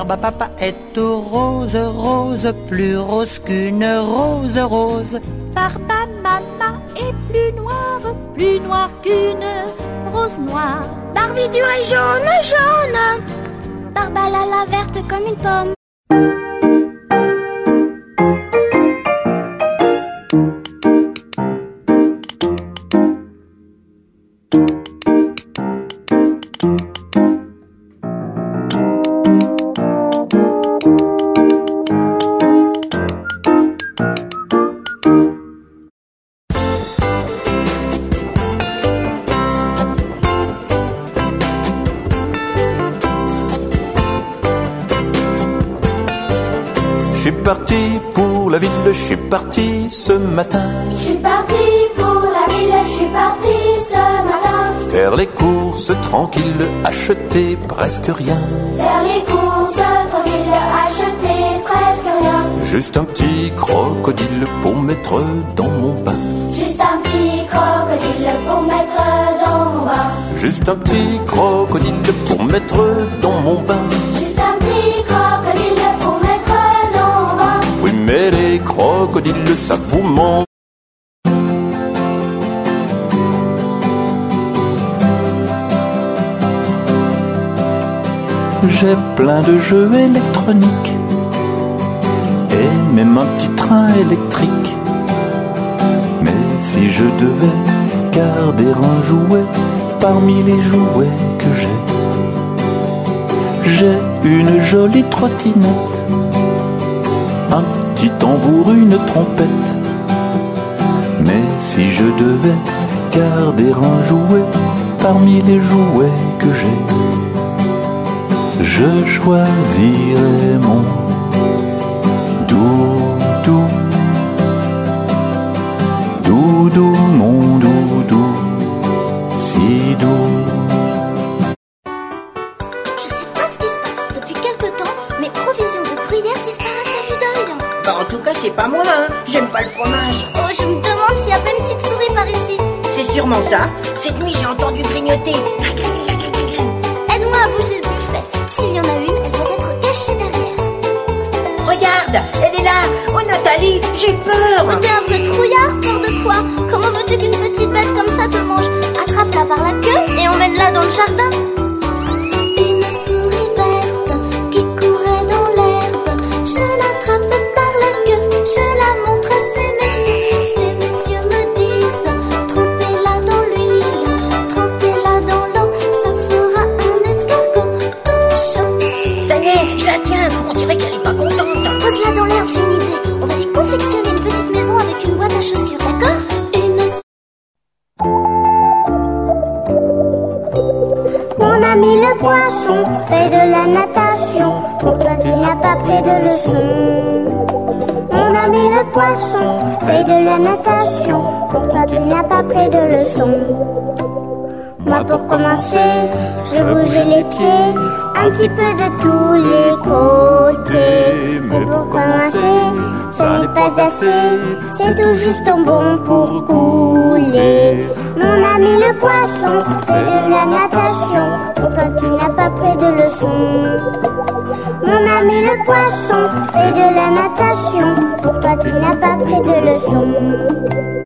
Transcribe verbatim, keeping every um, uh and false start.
barbe à papa est tout rose, rose, plus rose qu'une rose, rose. Barbe à maman est plus noire, plus noire qu'une rose noire. Barbidure est jaune, jaune. Barbe à la verte comme une pomme. Je suis parti pour la ville, je suis parti ce matin. Je suis parti pour la ville, je suis parti ce matin. Faire les courses tranquilles, acheter presque rien. Faire les courses tranquilles, acheter presque rien. Juste un petit crocodile pour mettre dans mon bain. Juste un petit crocodile pour mettre dans mon bain. Juste un petit crocodile pour mettre dans mon bain. Juste un petit crocodile pour mettre dans mon bain. Oui, mais les crocodiles, ça vous ment. J'ai plein de jeux électroniques et même un petit train électrique. Mais si je devais garder un jouet parmi les jouets que j'ai, j'ai une jolie trottinette, un petit tambour, une trompette. Mais si je devais garder un jouet parmi les jouets que j'ai, je choisirais mon doudou. Doudou, mon doudou, si doux. Je sais pas ce qui se passe. Depuis quelque temps, mes provisions de gruyère disparaissent à vue d'œil. Bah en tout cas c'est pas moi, hein. J'aime pas le fromage. Oh, je me demande s'il y a pas une petite souris par ici. C'est sûrement ça. Cette nuit j'ai entendu grignoter. Aide-moi à bouger le buffet. S'il y en a une, elle doit être cachée derrière. Regarde, elle est là. Oh Nathalie, j'ai peur. Oh, t'es un vrai trouillard, peur de quoi? Comment veux-tu qu'une petite bête comme ça te mange? Attrape-la par la queue et emmène-la dans le jardin. Une souris verte qui courait dans l'herbe. Je l'attrape par la queue, je la montre à ces messieurs. Ces messieurs me disent, trempez-la dans l'huile, trempez-la dans l'eau, ça fera un escargot tout chaud. Ça y est, je la tiens. On dirait qu'elle est pas contente. Pose-la dans l'herbe, j'ai une idée. On va lui confectionner une petite maison avec une boîte à chaussures, d'accord? Une... Mon ami le poisson fait de la natation. Pour toi tu n'as pas pris de leçon. Mon ami le poisson fait de la natation. Pour toi tu n'as pas pris de leçon. Moi pour commencer, je bougeais les pieds un petit peu de tous les côtés. Mais pour commencer, ça n'est pas assez, c'est tout juste un bon pour couler. Mon ami le poisson fait de la natation. Pour toi tu n'as pas pris de leçon. Mon ami le poisson fait de la natation. Pour toi tu n'as pas pris de leçon.